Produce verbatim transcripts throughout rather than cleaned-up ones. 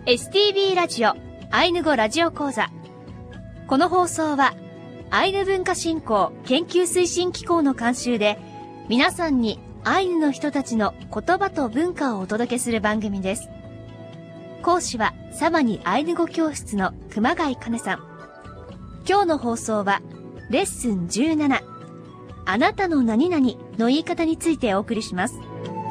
エスティービー ラジオアイヌ語ラジオ講座。この放送はアイヌ文化振興研究推進機構の監修で、皆さんにアイヌの人たちの言葉と文化をお届けする番組です。講師はサマニアイヌ語教室の熊谷かねさん。今日の放送はレッスンじゅうなな、あなたの何々の言い方についてお送りします。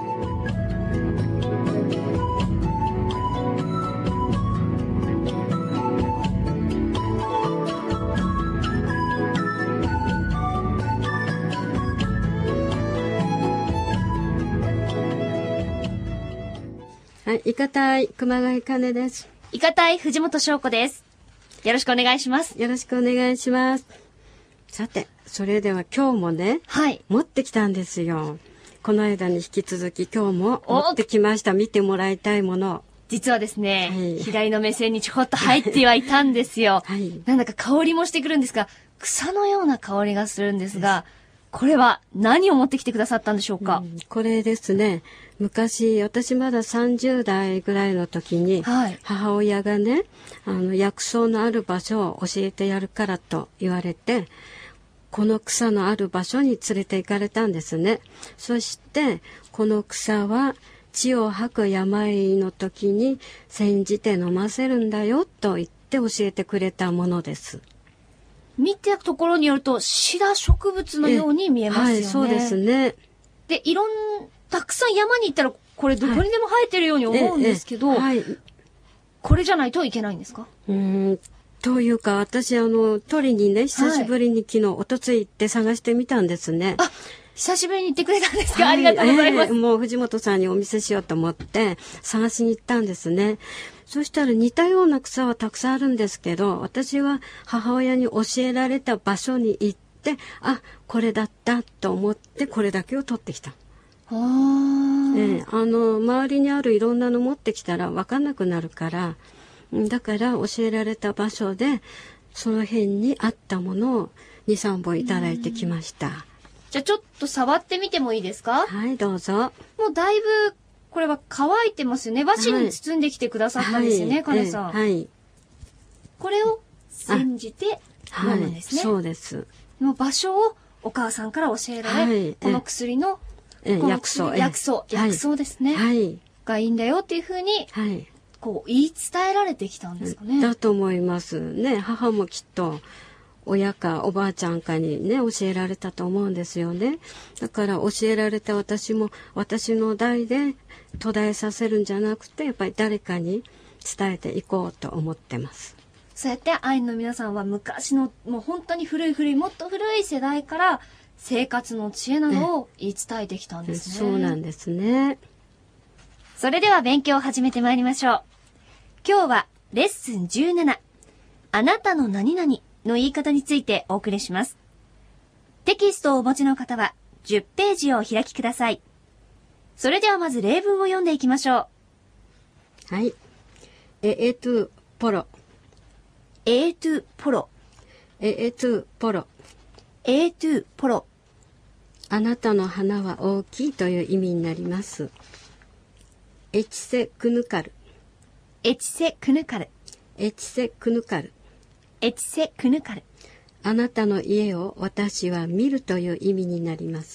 はい、いかたい熊谷かねです。 いかたい藤本翔子です。よろしくお願いします。 よろしくお願いします。さて、それでは今日もね、 はい、 持ってきたんですよ。この間に引き続き今日も持ってきました。見てもらいたいもの。 実はですね、はい、左の目線にちょこっと入ってはいたんですよ。はい、なんだか香りもしてくるんですが、草のような香りがするんですが、これは何を持ってきてくださったんでしょうか？うん、 これですね、昔私まださんじゅうだいぐらいの時に、はい、母親がね、あの薬草のある場所を教えてやるからと言われて、この草のある場所に連れて行かれたんですね。そしてこの草は血を吐く病の時に煎じて飲ませるんだよと言って教えてくれたものです。 見てところによるとシダ植物のように見えますよね。はい、 そうですね。 で、いろんたくさん山に行ったらこれどこにでも生えてるように思うんですけど、はいはい、これじゃないといけないんですか？ うーんというか、私あの取りにね、久しぶりに昨日、はい、おとつい行って探してみたんですね。 あ、久しぶりに行ってくれたんですか？はい、ありがとうございます、 えー、もう藤本さんにお見せしようと思って探しに行ったんですね。そしたら似たような草はたくさんあるんですけど、私は母親に教えられた場所に行って、あ、これだったと思ってこれだけを取ってきた。あ、えー、あの周りにあるいろんなの持ってきたら分かんなくなるから、だから教えられた場所でその辺にあったものをに、さんぼんいただいてきました。 じゃあちょっと触ってみてもいいですか？ はい、どうぞ。 もうだいぶこれは乾いてますよね。和紙に包んできてくださったんですよね、かねさん。 はい。 これを煎じて飲むんですね。 はい、そうです。 もう場所をお母さんから教えられ、はい、この薬の薬草、 薬草、薬草ですね。はい。がいいんだよっていうふうに、はい、こう言い伝えられてきたんですかね。 だと思いますね。母もきっと親かおばあちゃんかにね教えられたと思うんですよね。だから教えられた私も私の代で途絶えさせるんじゃなくて、やっぱり誰かに伝えていこうと思ってます。 そうやってアイヌの皆さんは昔のもう本当に古い古いもっと古い世代から生活の知恵などを言い伝えてきたんですね。 そうなんですね。 それでは勉強を始めてまいりましょう。今日はレッスンじゅうなな、あなたの何々の言い方についてお送りします。テキストをお持ちの方はじゅっページをお開きください。それではまず例文を読んでいきましょう。はい。ええとポロ。 ええとポロ。 ええとポロ。 ええとポロ。 あなたの花は大きいという意味になります。エチセクヌカル。 エチセクヌカル。 エチセクヌカル。 エチセクヌカル。 あなたの家を私は見るという意味になります。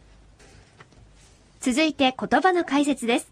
続いて言葉の解説です。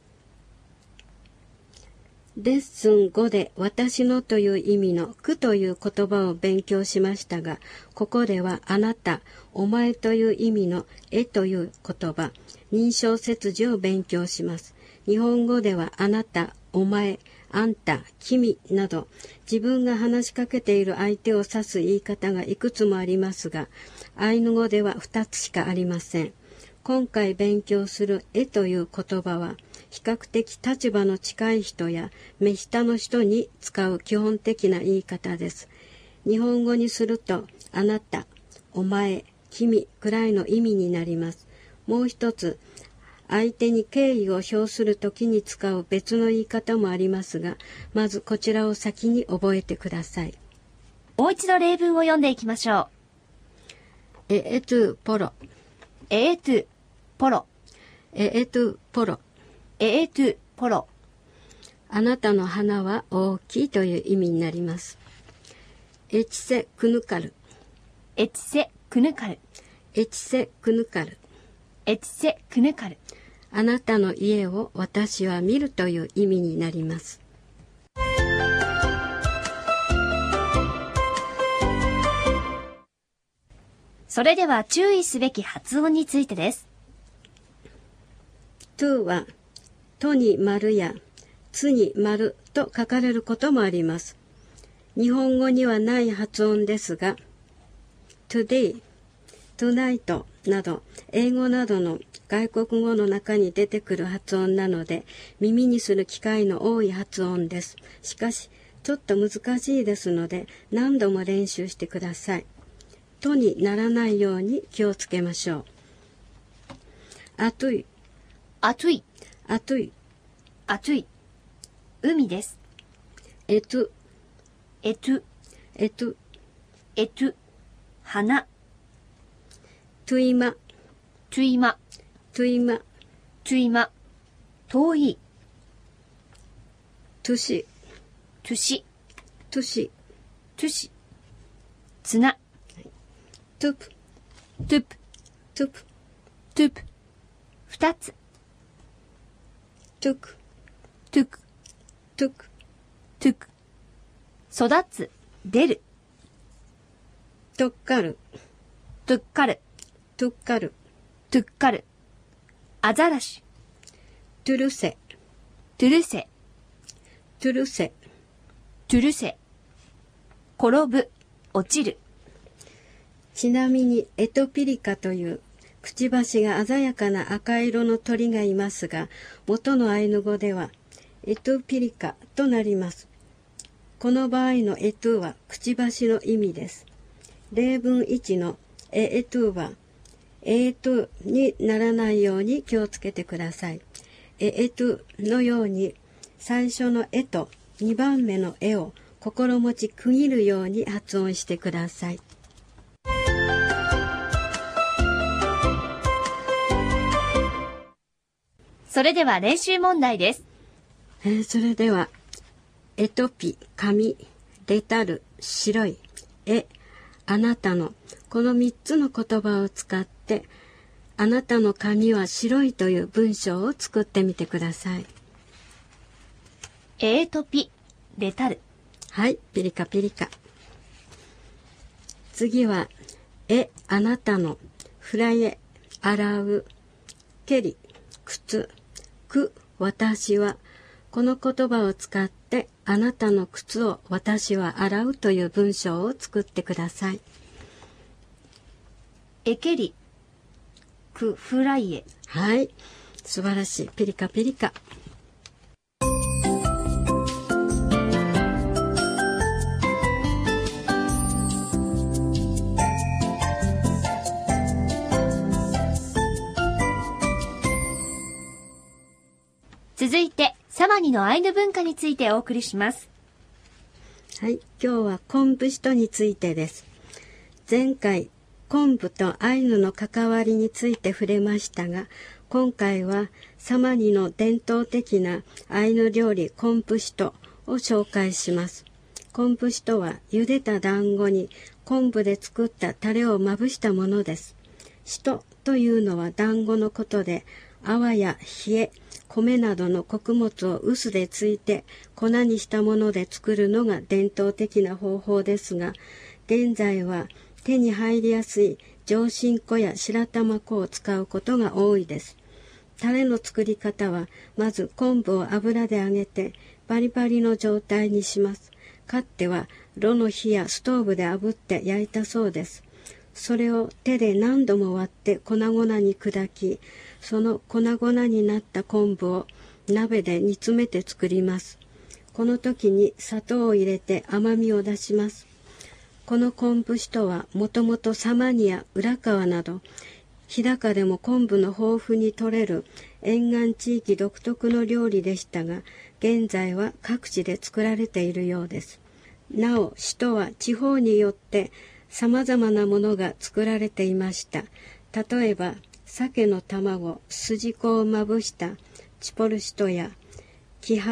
レッスンごで私のという意味のくという言葉を勉強しましたが、ここではあなた、お前という意味のえという言葉、認証切字を勉強します。日本語ではあなた、お前、あんた、君など自分が話しかけている相手を指す言い方がいくつもありますが、アイヌ語ではふたつしかありません。今回勉強するえという言葉は比較的立場の近い人や目下の人に使う基本的な言い方です。日本語にするとあなた、お前、君くらいの意味になります。もう一つ、相手に敬意を表するときに使う別の言い方もありますが、まずこちらを先に覚えてください。 もう一度例文を読んでいきましょう。ええとポロ。 ええとポロ。 ええとポロ。 ええとポロ。 あなたの花は大きいという意味になります。エチセクヌカル、 エチセクヌカル、 エチセクヌカル、 エチセクヌカル。 あなたの家を私は見るという意味になります。 それでは注意すべき発音についてです。 to は、とに丸や、つに丸と書かれることもあります。日本語にはない発音ですが、today、tonight など、英語などの外国語の中に出てくる発音なので、耳にする機会の多い発音です。しかし、ちょっと難しいですので、何度も練習してください。とにならないように気をつけましょう。暑い、 暑い、 暑い、 暑い。海です。 えと、 えと、 えと、 えと、花。 といま、 といま、 といま、 といま。遠い。 とし、 とし、 とし、 とし。綱。 とぷ、 トゥプ、 とぷ、 トゥプ。二つ。 とく、 トゥク、 とく、 トゥク。育つ、出る。 とっかる、 トゥッカル、 とっかる、 トゥッカル。アザラシ。 トゥルセ、 トゥルセ、 トゥルセ。 トゥルセ。転ぶ、落ちる。 ちなみにエトピリカというくちばしが鮮やかな赤色の鳥がいますが、元のアイヌ語ではエトピリカとなります。この場合のエトゥはくちばしの意味です。例文いちのエエトゥはエトゥにならないように気をつけてください。エエトゥのように最初のエとにばんめのエを心持ち区切るように発音してください。 それでは練習問題です。 えー、それでは、エトピ、髪、レタル、白い、エ、あなたの、このみっつの言葉を使って、あなたの髪は白いという文章を作ってみてください。 エーとピ、レタル。 はい、ピリカピリカ。次は、エ、あなたの、フライエ、洗う、ケリ、靴、く、私は、この言葉を使ってあなたの靴を私は洗うという文章を作ってください。 エケリ、く、フライエ。 はい、素晴らしい。ピリカピリカ。 続いて、サマニのアイヌ文化についてお送りします。 はい、今日は昆布使途についてです。前回、昆布とアイヌの関わりについて触れましたが、今回はサマニの伝統的なアイヌ料理昆布使途を紹介します。昆布使途は茹でた団子に昆布で作ったタレをまぶしたものです。使途というのは団子のことで、泡や冷え、米などの穀物を臼でついて粉にしたもので作るのが伝統的な方法ですが、現在は手に入りやすい上新粉や白玉粉を使うことが多いです。タレの作り方は、まず昆布を油で揚げてバリバリの状態にします。かっては炉の火やストーブで炙って焼いたそうです。それを手で何度も割って粉々に砕き、その粉々になった昆布を鍋で煮詰めて作ります。この時に砂糖を入れて甘みを出します。この昆布使途はもともとサマニや浦河など、日高でも昆布の豊富に取れる沿岸地域独特の料理でしたが、現在は各地で作られているようです。なお、使途は地方によって様々なものが作られていました。例えば、鮭の卵、筋子をまぶしたチポルシトや、キハダ、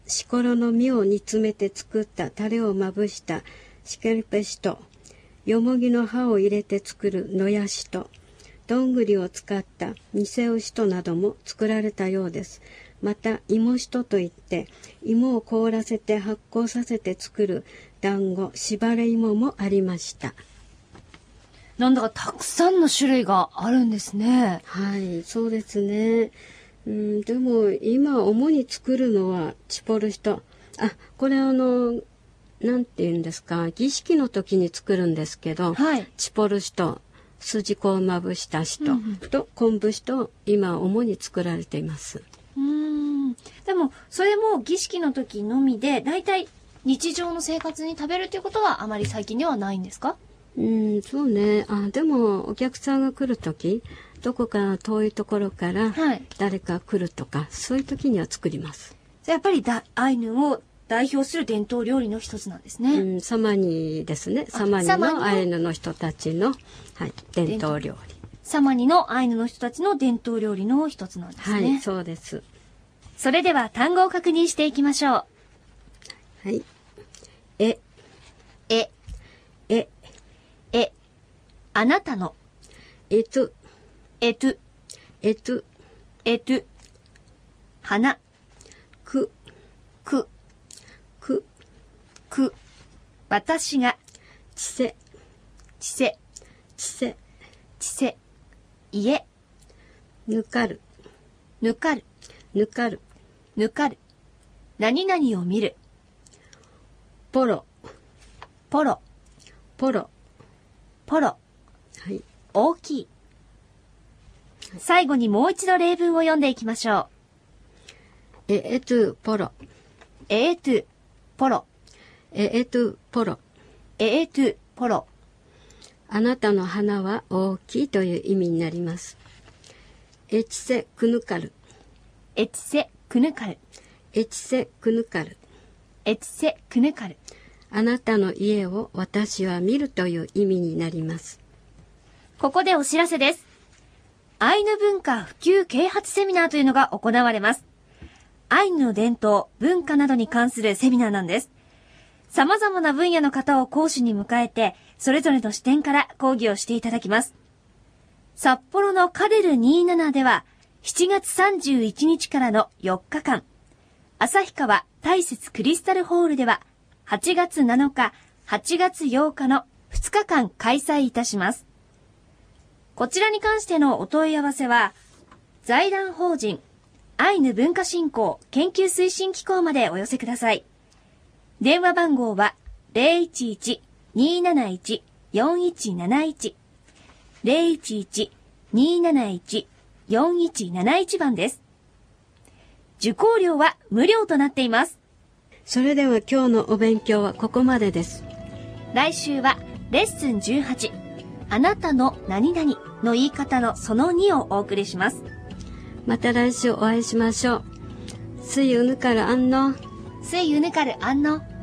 シコロの実を煮詰めて作ったタレをまぶしたシケルペシと、よもぎの葉を入れて作る野ヤシと、どんぐりを使ったニセウシとなども作られたようです。また芋しとといって芋を凍らせて発酵させて作る団子、しばれ芋もありました。 なんだかたくさんの種類があるんですね。 はい、そうですね。うん、でも今主に作るのはチポルシト。あ、これあのなんて言うんですか、儀式の時に作るんですけど、 はい、 チポルシト、筋子をまぶしたしと、うんうん、と昆布しと今主に作られています。 うーん、でもそれも儀式の時のみで、だいたい日常の生活に食べるということはあまり最近ではないんですか？ うん、そうね。あ、でもお客さんが来る時、どこか遠いところから誰か来るとか、はい、そういう時には作ります。 やっぱりだアイヌを代表する伝統料理の一つなんですね。 うん、サマニですね。サマニのアイヌの人たちの、はい、伝統料理。 サマニのアイヌの人たちの伝統料理の一つなんですね。 はい、そうです。 それでは単語を確認していきましょう。はい。え、 え、 え、 え、あなたの。 えと、 えと、 えと、 えと、花。 く、 く、 く、 く、私が。 ちせ、 ちせ、 ちせ、 ちせ、家。 ぬかる、 ぬかる、 ぬかる、 ぬかる。何々を見る。 ポロ、 ポロ、 ポロ、 ポロ。 はい。 大きい。最後にもう一度例文を読んでいきましょう。ええとポロ。 ええとポロ。 ええとポロ。 ええとポロ。 あなたの花は大きいという意味になります。エチセクヌカル。 エチセクヌカル。 エチセクヌカル。 エチセクヌカル。 あなたの家を私は見るという意味になります。 ここでお知らせです。アイヌ文化普及啓発セミナーというのが行われます。アイヌの伝統、文化などに関するセミナーなんです。様々な分野の方を講師に迎えて、それぞれの視点から講義をしていただきます。札幌のカデルにじゅうななでは、しちがつさんじゅういちにちからのよっかかん、旭川大雪クリスタルホールでは、はちがつなのか、はちがつようかのふつかかん開催いたします。こちらに関してのお問い合わせは、財団法人アイヌ文化振興研究推進機構までお寄せください。電話番号は ゼロいちいち にーなないち よんいちなないち ゼロいちいち にーなないち よんいちなないち 番です。受講料は無料となっています。 それでは今日のお勉強はここまでです。 来週はレッスンじゅうはち、あなたの何々の言い方のそのにをお送りします。 また来週お会いしましょう。スイウヌカルアンノ。 スイウヌカルアンノ。